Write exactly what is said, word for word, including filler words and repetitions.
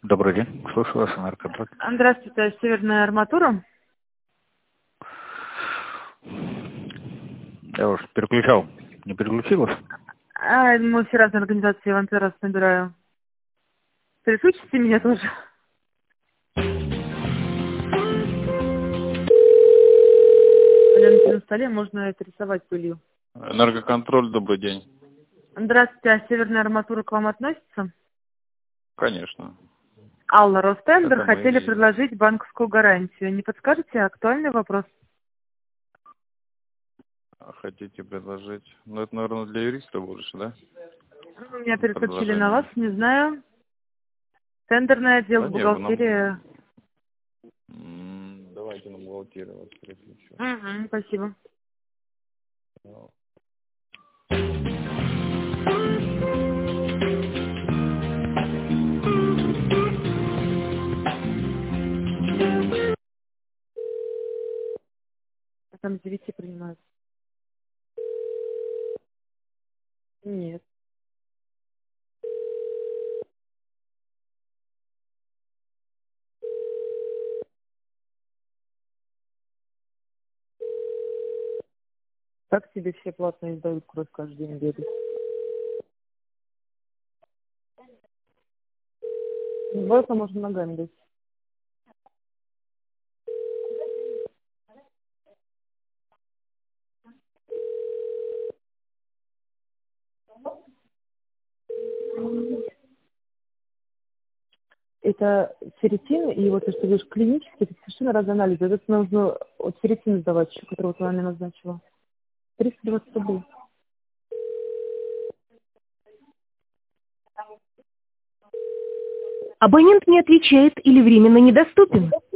Добрый день, слушаю вас, наркотрак. Здравствуйте, Северная арматура. Я вас переключал, не переключилась? А, мы все разные организации, я вам раз набираю. Переключите меня тоже. На столе можно это рисовать пылью. Энергоконтроль, добрый день. Здравствуйте, а Северная арматура к вам относится? Конечно. Алла, Ростендер, Это мы хотели и- предложить банковскую гарантию. Не подскажете, актуальный вопрос? Хотите предложить? Ну, это, наверное, для юриста больше, да? Ну, меня переключили на Предложение. вас, не знаю. Тендерный отдел, Да не, вы нам- бухгалтерия. М, Давайте на бухгалтерию вас переключу. Угу, спасибо. Ну, Там с девяти принимают. Нет. Так тебе все платные сдают кровь каждый день бегать. Двойка можно ногами дать. Это ферритин, и вот, если ты говоришь клинически, это совершенно разные анализы. Это нужно от ферритина сдавать, еще, который вот вами назначила. триста двадцать рублей. Абонент не отвечает или временно недоступен.